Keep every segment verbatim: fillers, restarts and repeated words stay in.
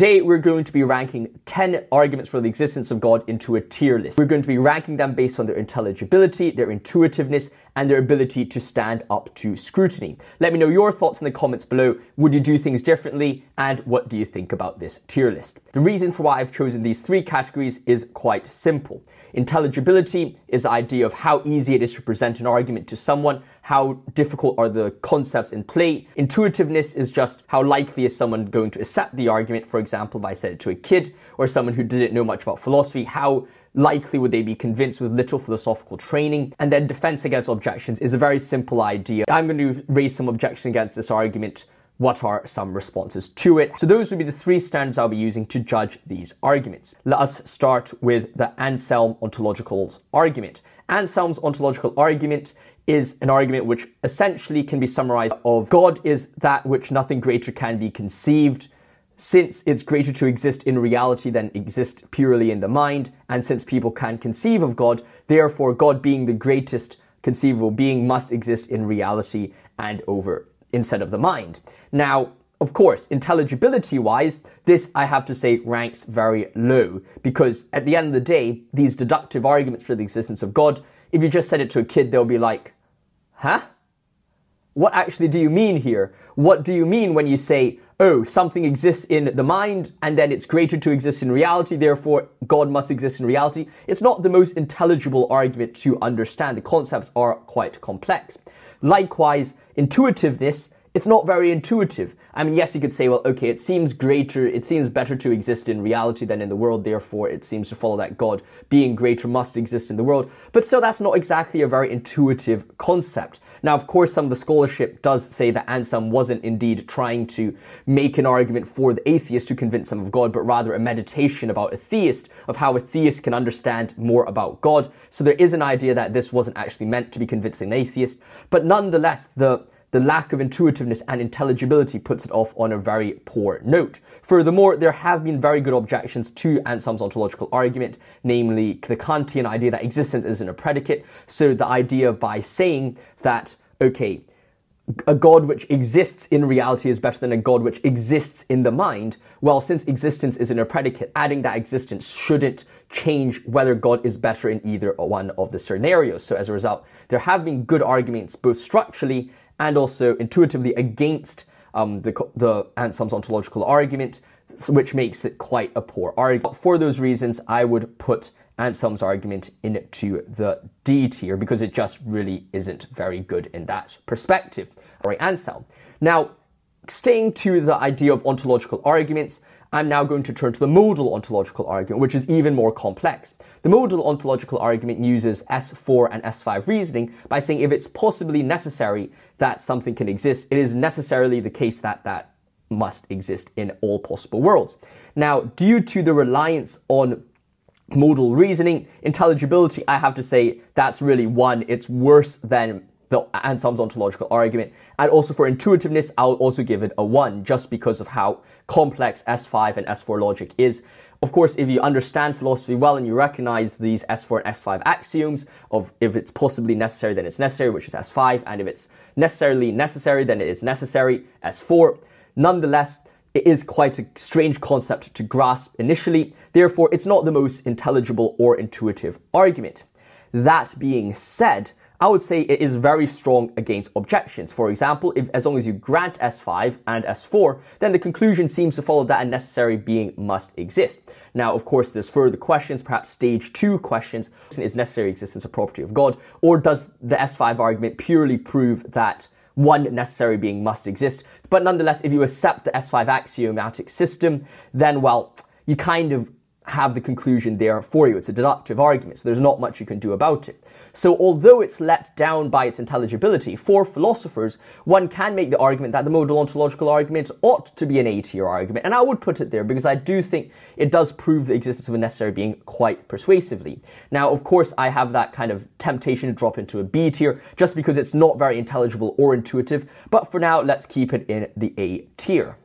Today, we're going to be ranking ten arguments for the existence of God into a tier list. We're going to be ranking them based on their intelligibility, their intuitiveness, and their ability to stand up to scrutiny. Let me know your thoughts in the comments below. Would you do things differently? And what do you think about this tier list? The reason for why I've chosen these three categories is quite simple. Intelligibility is the idea of how easy it is to present an argument to someone, how difficult are the concepts in play. Intuitiveness is just how likely is someone going to accept the argument. For example, if I said it to a kid or someone who didn't know much about philosophy, how likely would they be convinced with little philosophical training? And then defense against objections is a very simple idea. I'm going to raise some objections against this argument. What are some responses to it? So those would be the three standards I'll be using to judge these arguments. Let us start with the Anselm ontological argument. Anselm's ontological argument is an argument which essentially can be summarized of God is that which nothing greater can be conceived. Since it's greater to exist in reality than exist purely in the mind, and since people can conceive of God, therefore God being the greatest conceivable being must exist in reality and over instead of the mind. Now, of course, intelligibility-wise, this, I have to say, ranks very low, because at the end of the day, these deductive arguments for the existence of God, if you just said it to a kid, they'll be like, huh? What actually do you mean here? What do you mean when you say, oh, something exists in the mind and then it's greater to exist in reality, therefore God must exist in reality? It's not the most intelligible argument to understand. The concepts are quite complex. Likewise, intuitiveness, it's not very intuitive. I mean, yes, you could say, well, okay, it seems greater, it seems better to exist in reality than in the world, therefore it seems to follow that God, being greater, must exist in the world. But still, that's not exactly a very intuitive concept. Now, of course, some of the scholarship does say that Anselm wasn't indeed trying to make an argument for the atheist to convince them of God, but rather a meditation about a theist, of how a theist can understand more about God. So there is an idea that this wasn't actually meant to be convincing an atheist, but nonetheless, the The lack of intuitiveness and intelligibility puts it off on a very poor note. Furthermore, there have been very good objections to Anselm's ontological argument, namely the Kantian idea that existence isn't a predicate. So the idea by saying that, okay, a God which exists in reality is better than a God which exists in the mind. Well, since existence isn't a predicate, adding that existence shouldn't change whether God is better in either one of the scenarios. So as a result, there have been good arguments, both structurally and also intuitively, against um, the, the Anselm's ontological argument, which makes it quite a poor argument. For those reasons, I would put Anselm's argument into the D tier, because it just really isn't very good in that perspective. All right, Anselm. Now, staying to the idea of ontological arguments, I'm now going to turn to the modal ontological argument, which is even more complex. The modal ontological argument uses S four and S five reasoning by saying if it's possibly necessary that something can exist, it is necessarily the case that that must exist in all possible worlds. Now, due to the reliance on modal reasoning, intelligibility, I have to say that's really one. It's worse than the Anselm's ontological argument. And also for intuitiveness, I'll also give it a one, just because of how complex S five and S four logic is. Of course, if you understand philosophy well and you recognize these S four and S five axioms of if it's possibly necessary, then it's necessary, which is S five, and if it's necessarily necessary, then it is necessary, S four. Nonetheless, it is quite a strange concept to grasp initially. Therefore, it's not the most intelligible or intuitive argument. That being said, I would say it is very strong against objections. For example, if as long as you grant S five and S four, then the conclusion seems to follow that a necessary being must exist. Now, of course, there's further questions, perhaps stage two questions. Is necessary existence a property of God? Or does the S five argument purely prove that one necessary being must exist? But nonetheless, if you accept the S five axiomatic system, then, well, you kind of have the conclusion there for you. It's a deductive argument, so there's not much you can do about it. So although it's let down by its intelligibility, for philosophers, one can make the argument that the modal ontological argument ought to be an A tier argument, and I would put it there because I do think it does prove the existence of a necessary being quite persuasively. Now, of course, I have that kind of temptation to drop into a B tier just because it's not very intelligible or intuitive, but for now, let's keep it in the A tier.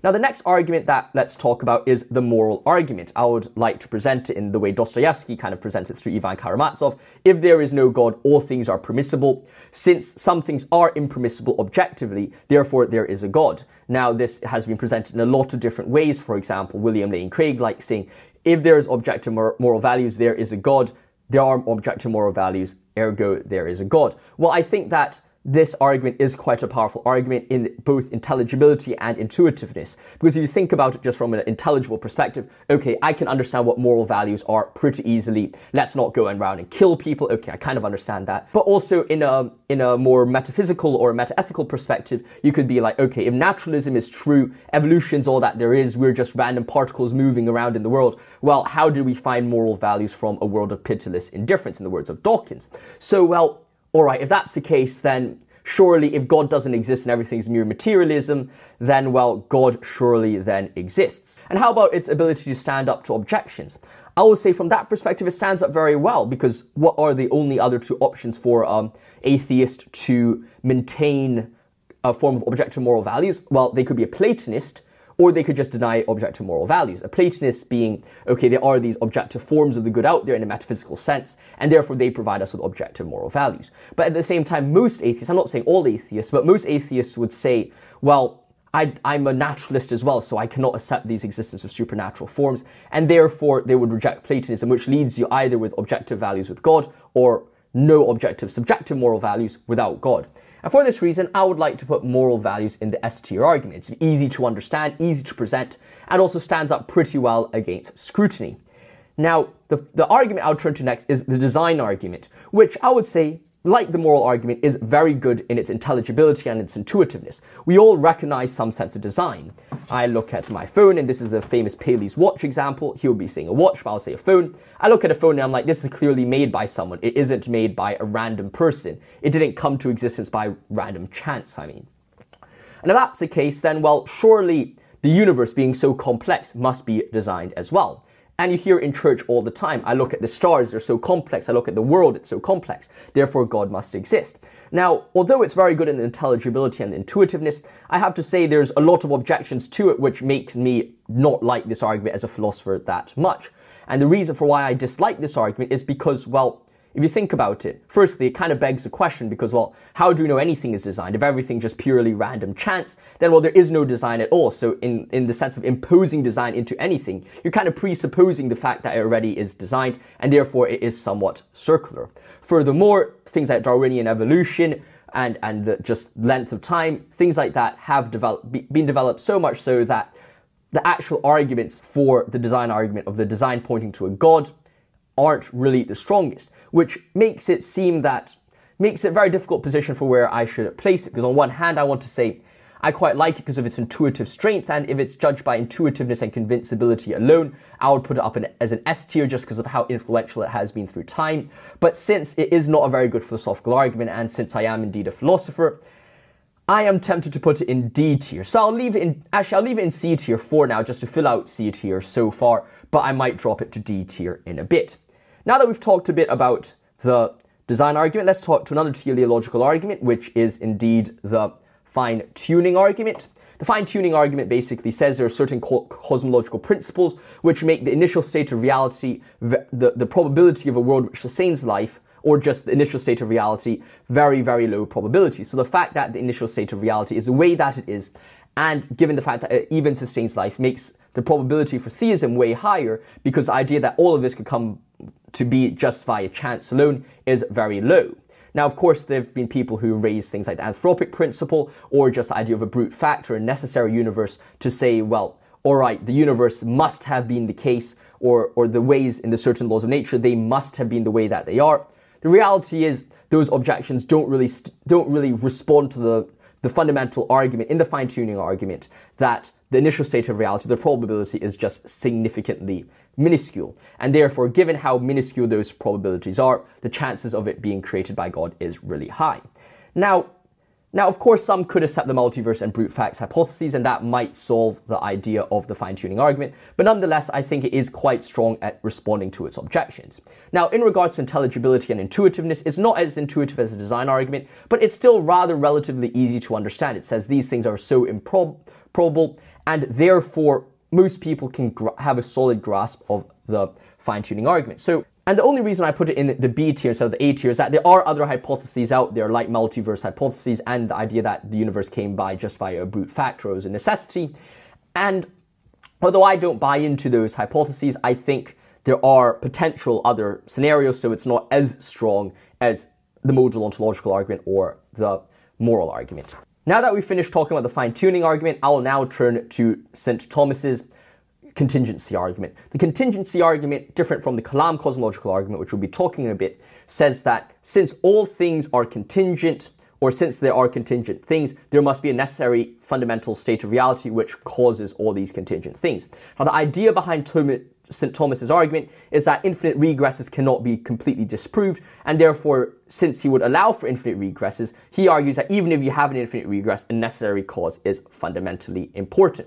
Now, the next argument that let's talk about is the moral argument. I would like to present it in the way Dostoevsky kind of presents it through Ivan Karamazov. If there is no God, all things are permissible. Since some things are impermissible objectively, therefore there is a God. Now, this has been presented in a lot of different ways. For example, William Lane Craig likes saying, if there is objective moral values, there is a God. There are objective moral values, ergo there is a God. Well, I think that this argument is quite a powerful argument in both intelligibility and intuitiveness. Because if you think about it just from an intelligible perspective, okay, I can understand what moral values are pretty easily. Let's not go around and kill people. Okay, I kind of understand that. But also in a in a more metaphysical or metaethical perspective, you could be like, okay, if naturalism is true, evolution's all that there is, we're just random particles moving around in the world, well, how do we find moral values from a world of pitiless indifference, in the words of Dawkins? So, well, all right, if that's the case, then surely if God doesn't exist and everything's mere materialism, then, well, God surely then exists. And how about its ability to stand up to objections? I will say from that perspective, it stands up very well, because what are the only other two options for um, atheist to maintain a form of objective moral values? Well, they could be a Platonist, or they could just deny objective moral values. A Platonist being, okay, there are these objective forms of the good out there in a metaphysical sense, and therefore they provide us with objective moral values. But at the same time, most atheists, I'm not saying all atheists, but most atheists would say, well, I, I'm a naturalist as well, so I cannot accept these existence of supernatural forms, and therefore they would reject Platonism, which leads you either with objective values with God, or no objective subjective moral values without God. And for this reason, I would like to put moral values in the S-tier argument. It's easy to understand, easy to present, and also stands up pretty well against scrutiny. Now, the, the argument I'll turn to next is the design argument, which I would say, like the moral argument, is very good in its intelligibility and its intuitiveness. We all recognize some sense of design. I look at my phone, and this is the famous Paley's watch example. He'll be saying a watch, but I'll say a phone. I look at a phone and I'm like, this is clearly made by someone. It isn't made by a random person. It didn't come to existence by random chance, I mean. And if that's the case, then, well, surely the universe, being so complex, must be designed as well. And you hear in church all the time, I look at the stars, they're so complex. I look at the world, it's so complex. Therefore, God must exist. Now, although it's very good in intelligibility and intuitiveness, I have to say there's a lot of objections to it, which makes me not like this argument as a philosopher that much. And the reason for why I dislike this argument is because, well, if you think about it, firstly, it kind of begs the question because, well, how do we know anything is designed? If everything's just purely random chance, then, well, there is no design at all. So in, in the sense of imposing design into anything, you're kind of presupposing the fact that it already is designed, and therefore it is somewhat circular. Furthermore, things like Darwinian evolution and, and the just length of time, things like that have developed, be, been developed so much so that the actual arguments for the design argument of the design pointing to a God aren't really the strongest, which makes it seem that, makes it a very difficult position for where I should place it. Because on one hand, I want to say, I quite like it because of its intuitive strength, and if it's judged by intuitiveness and convincibility alone, I would put it up in, as an S tier just because of how influential it has been through time. But since it is not a very good philosophical argument, and since I am indeed a philosopher, I am tempted to put it in D tier. So I'll leave it in, actually I'll leave it in C tier for now, just to fill out C tier so far, but I might drop it to D tier in a bit. Now that we've talked a bit about the design argument, let's talk to another teleological argument, which is indeed the fine-tuning argument. The fine-tuning argument basically says there are certain co cosmological principles which make the initial state of reality, the, the probability of a world which sustains life, or just the initial state of reality, very, very low probability. So the fact that the initial state of reality is the way that it is, and given the fact that it even sustains life, makes the probability for theism way higher, because the idea that all of this could come to be just via chance alone is very low. Now, of course, there have been people who raise things like the anthropic principle, or just the idea of a brute fact or a necessary universe to say, well, all right, the universe must have been the case, or, or the ways in the certain laws of nature, they must have been the way that they are. The reality is those objections don't really, don't really respond to the, the fundamental argument in the fine-tuning argument that the initial state of reality, the probability is just significantly minuscule. And therefore, given how minuscule those probabilities are, the chances of it being created by God is really high. Now, now, of course, some could accept the multiverse and brute facts hypotheses, and that might solve the idea of the fine-tuning argument. But nonetheless, I think it is quite strong at responding to its objections. Now, in regards to intelligibility and intuitiveness, it's not as intuitive as a design argument, but it's still rather relatively easy to understand. It says these things are so improbable, and therefore most people can gra- have a solid grasp of the fine-tuning argument. So, and the only reason I put it in the B tier instead of the A tier is that there are other hypotheses out there, like multiverse hypotheses and the idea that the universe came by just via a brute fact or as a necessity. And although I don't buy into those hypotheses, I think there are potential other scenarios, so it's not as strong as the modal ontological argument or the moral argument. Now that we've finished talking about the fine-tuning argument, I will now turn to Saint Thomas's contingency argument. The contingency argument, different from the Kalam cosmological argument, which we'll be talking in a bit, says that since all things are contingent, or since there are contingent things, there must be a necessary fundamental state of reality which causes all these contingent things. Now, the idea behind Saint Thomas's argument is that infinite regresses cannot be completely disproved, and therefore, since he would allow for infinite regresses, he argues that even if you have an infinite regress, a necessary cause is fundamentally important.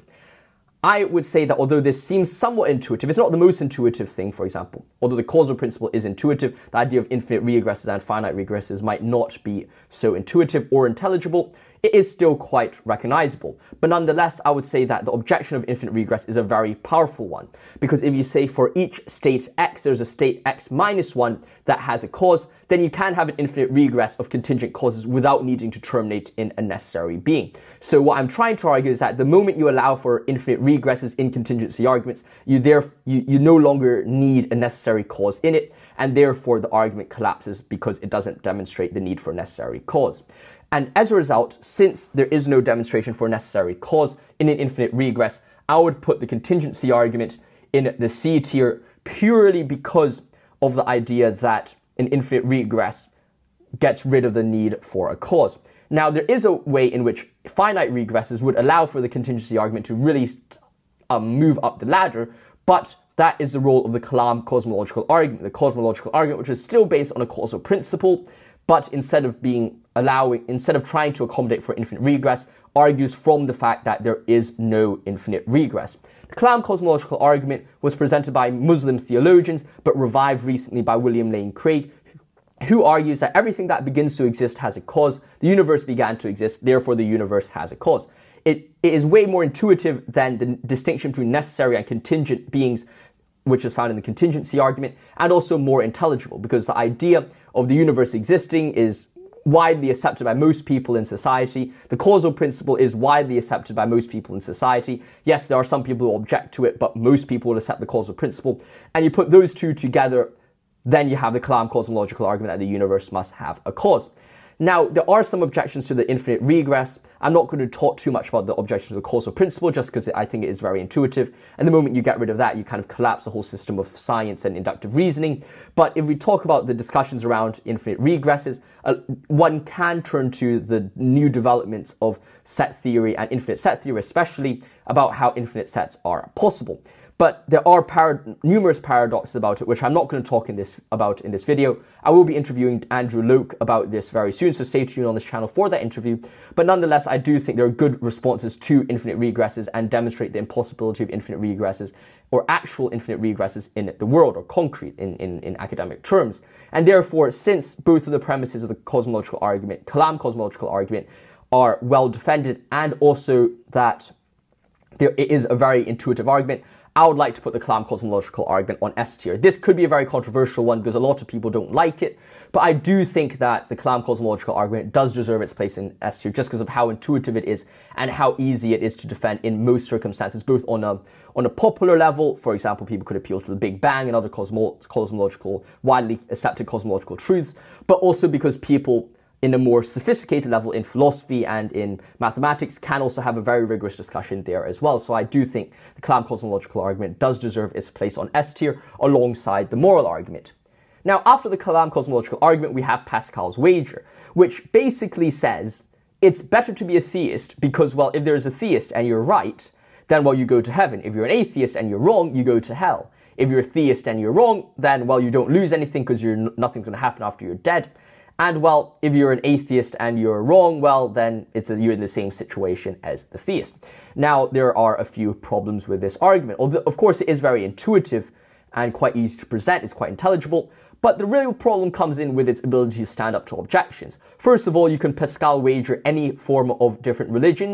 I would say that although this seems somewhat intuitive, it's not the most intuitive thing, for example. Although the causal principle is intuitive, the idea of infinite regresses and finite regresses might not be so intuitive or intelligible. It is still quite recognizable. But nonetheless, I would say that the objection of infinite regress is a very powerful one. Because if you say for each state x, there's a state x minus one that has a cause, then you can have an infinite regress of contingent causes without needing to terminate in a necessary being. So what I'm trying to argue is that the moment you allow for infinite regresses in contingency arguments, you, there, you, you no longer need a necessary cause in it, and therefore the argument collapses because it doesn't demonstrate the need for a necessary cause. And as a result, since there is no demonstration for a necessary cause in an infinite regress, I would put the contingency argument in the C tier purely because of the idea that an infinite regress gets rid of the need for a cause. Now, there is a way in which finite regresses would allow for the contingency argument to really um, move up the ladder, but that is the role of the Kalam cosmological argument, the cosmological argument which is still based on a causal principle, but instead of being allowing, instead of trying to accommodate for infinite regress, argues from the fact that there is no infinite regress. The Kalam cosmological argument was presented by Muslim theologians, but revived recently by William Lane Craig, who argues that everything that begins to exist has a cause. The universe began to exist, therefore the universe has a cause. It, it is way more intuitive than the distinction between necessary and contingent beings, which is found in the contingency argument, and also more intelligible, because the idea of the universe existing is widely accepted by most people in society. The causal principle is widely accepted by most people in society. Yes, there are some people who object to it, but most people will accept the causal principle. And you put those two together, then you have the Kalam cosmological argument that the universe must have a cause. Now, there are some objections to the infinite regress. I'm not going to talk too much about the objections to the causal principle, just because I think it is very intuitive. And the moment you get rid of that, you kind of collapse the whole system of science and inductive reasoning. But if we talk about the discussions around infinite regresses, uh, one can turn to the new developments of set theory and infinite set theory, especially about how infinite sets are possible. But there are parad- numerous paradoxes about it, which I'm not going to talk in this about in this video. I will be interviewing Andrew Loke about this very soon, so stay tuned on this channel for that interview. But nonetheless, I do think there are good responses to infinite regresses and demonstrate the impossibility of infinite regresses or actual infinite regresses in the world, or concrete in, in, in academic terms. And therefore, since both of the premises of the cosmological argument, Kalam cosmological argument, are well defended, and also that there it is a very intuitive argument, I would like to put the Kalam cosmological argument on S tier. This could be a very controversial one because a lot of people don't like it, but I do think that the Kalam cosmological argument does deserve its place in S tier just because of how intuitive it is and how easy it is to defend in most circumstances, both on a on a popular level. For example, people could appeal to the Big Bang and other cosmo- cosmological, widely accepted cosmological truths, but also because people in a more sophisticated level in philosophy and in mathematics can also have a very rigorous discussion there as well. So I do think the Kalam cosmological argument does deserve its place on S tier alongside the moral argument. Now, after the Kalam cosmological argument, we have Pascal's wager, which basically says it's better to be a theist because, well, if there's a theist and you're right, then, well, you go to heaven. If you're an atheist and you're wrong, you go to hell. If you're a theist and you're wrong, then, well, you don't lose anything because you're nothing's going to happen after you're dead. And, well, if you're an atheist and you're wrong, well, then it's a, you're in the same situation as the theist. Now, there are a few problems with this argument. Although, of course, it is very intuitive and quite easy to present. It's quite intelligible. But the real problem comes in with its ability to stand up to objections. First of all, you can Pascal wager any form of different religions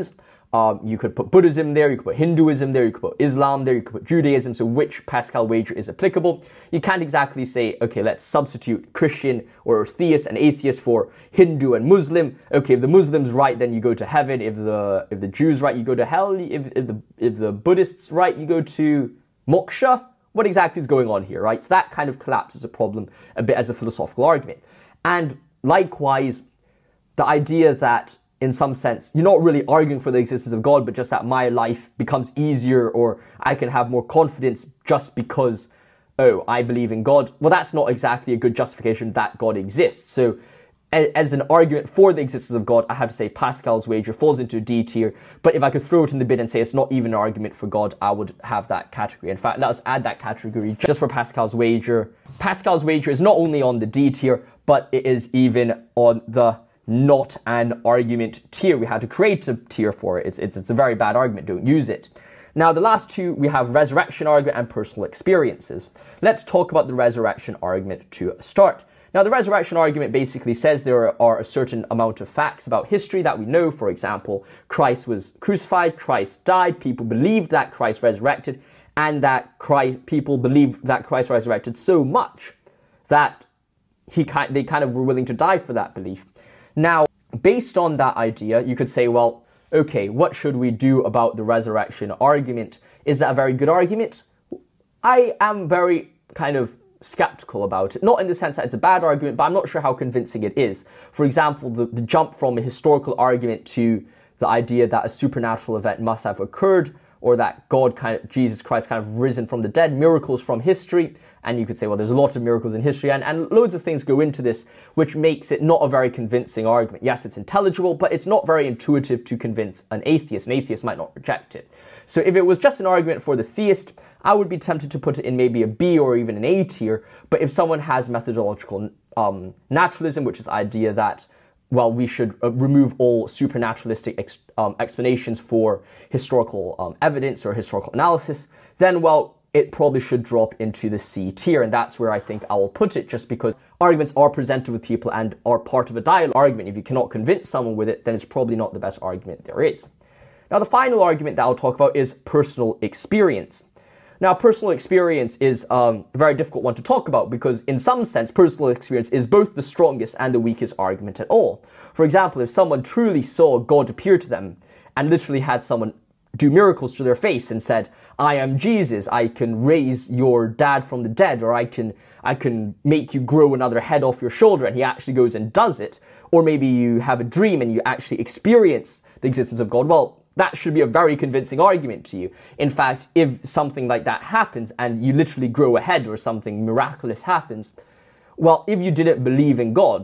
Um, you could put Buddhism there, you could put Hinduism there, you could put Islam there, you could put Judaism, so which Pascal wager is applicable? You can't exactly say, okay, let's substitute Christian or theist and atheist for Hindu and Muslim. Okay, if the Muslim's right, then you go to heaven. If the if the Jews right, you go to hell. If, if the if the Buddhists right, you go to moksha. What exactly is going on here, right? So that kind of collapses a problem a bit as a philosophical argument. And likewise, the idea that in some sense, you're not really arguing for the existence of God, but just that my life becomes easier or I can have more confidence just because, oh, I believe in God. Well, that's not exactly a good justification that God exists. So as an argument for the existence of God, I have to say Pascal's wager falls into D tier. But if I could throw it in the bin and say it's not even an argument for God, I would have that category. In fact, let us add that category just for Pascal's wager. Pascal's wager is not only on the D tier, but it is even on the not an argument tier. We had to create a tier for it. It's, it's, it's a very bad argument. Don't use it. Now, the last two, we have resurrection argument and personal experiences. Let's talk about the resurrection argument to start. Now, the resurrection argument basically says there are a certain amount of facts about history that we know. For example, Christ was crucified, Christ died, people believed that Christ resurrected, and that Christ, people believed that Christ resurrected so much that he they kind of were willing to die for that belief. Now, based on that idea, you could say, well, okay, what should we do about the resurrection argument? Is that a very good argument? I am very kind of skeptical about it. Not in the sense that it's a bad argument, but I'm not sure how convincing it is. For example, the, the jump from a historical argument to the idea that a supernatural event must have occurred, or that God kind of, Jesus Christ kind of risen from the dead, miracles from history. And you could say, well, there's a lot of miracles in history, and, and loads of things go into this, which makes it not a very convincing argument. Yes, it's intelligible, but it's not very intuitive to convince an atheist. An atheist might not reject it. So if it was just an argument for the theist, I would be tempted to put it in maybe a B or even an A tier. But if someone has methodological um, naturalism, which is the idea that, well, we should uh, remove all supernaturalistic ex um, explanations for historical um, evidence or historical analysis, then, well, it probably should drop into the C tier. And that's where I think I will put it, just because arguments are presented with people and are part of a dialogue argument. If you cannot convince someone with it, then it's probably not the best argument there is. Now, the final argument that I'll talk about is personal experience. Now, personal experience is um, a very difficult one to talk about because, in some sense, personal experience is both the strongest and the weakest argument at all. For example, if someone truly saw God appear to them and literally had someone do miracles to their face and said, I am Jesus, I can raise your dad from the dead, or I can I can make you grow another head off your shoulder, and he actually goes and does it. Or maybe you have a dream and you actually experience the existence of God. Well, that should be a very convincing argument to you. In fact, if something like that happens and you literally grow a head or something miraculous happens, well, if you didn't believe in God,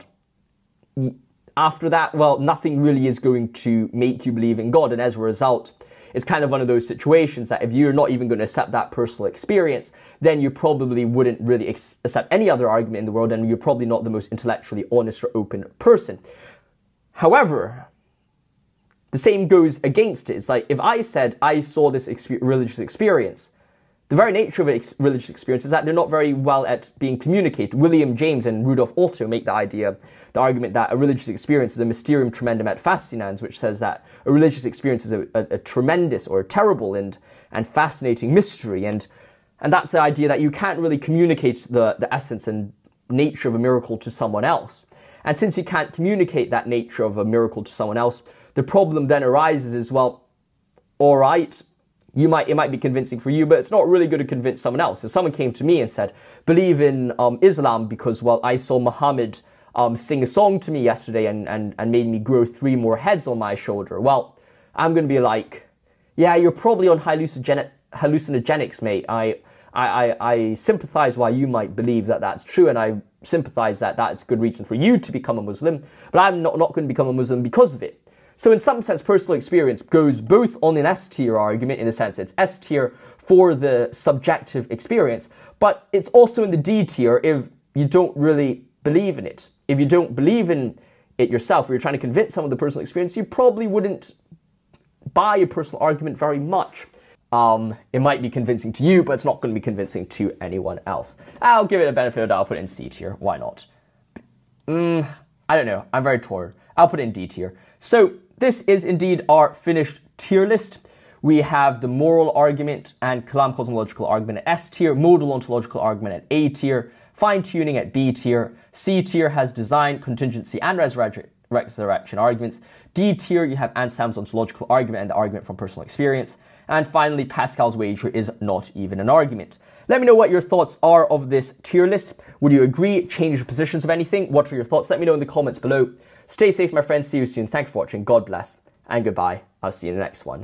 after that, well, nothing really is going to make you believe in God. And as a result, it's kind of one of those situations that if you're not even going to accept that personal experience, then you probably wouldn't really accept any other argument in the world, and you're probably not the most intellectually honest or open person. However, the same goes against it. It's like, if I said I saw this exp- religious experience, the very nature of an ex- religious experience is that they're not very well at being communicated. William James and Rudolf Otto make the idea, the argument that a religious experience is a mysterium tremendum et fascinans, which says that a religious experience is a, a, a tremendous or a terrible and, and fascinating mystery. And, and that's the idea that you can't really communicate the, the essence and nature of a miracle to someone else. And since you can't communicate that nature of a miracle to someone else, the problem then arises is, well, all right, you might it might be convincing for you, but it's not really going to convince someone else. If someone came to me and said, believe in um, Islam because, well, I saw Muhammad um, sing a song to me yesterday and, and, and made me grow three more heads on my shoulder, well, I'm going to be like, yeah, you're probably on hallucinogen hallucinogenics, mate. I, I, I, I sympathize why you might believe that that's true, and I sympathize that that's a good reason for you to become a Muslim, but I'm not, not going to become a Muslim because of it. So in some sense, personal experience goes both on an S-tier argument, in the sense it's S-tier for the subjective experience, but it's also in the D-tier if you don't really believe in it. If you don't believe in it yourself, or you're trying to convince someone of the personal experience, you probably wouldn't buy a personal argument very much. Um, it might be convincing to you, but it's not going to be convincing to anyone else. I'll give it a benefit of the doubt. I'll put it in C-tier. Why not? Mm, I don't know. I'm very torn. I'll put it in D-tier. So this is indeed our finished tier list. We have the moral argument and kalam cosmological argument at S tier, modal ontological argument at A tier, fine-tuning at B tier. C tier has design, contingency, and resurrection, resurrection arguments. D tier, you have Anselm's ontological argument and the argument from personal experience. And finally, Pascal's wager is not even an argument. Let me know what your thoughts are of this tier list. Would you agree, change your positions of anything? What are your thoughts? Let me know in the comments below. Stay safe, my friends. See you soon. Thank you for watching. God bless and goodbye. I'll see you in the next one.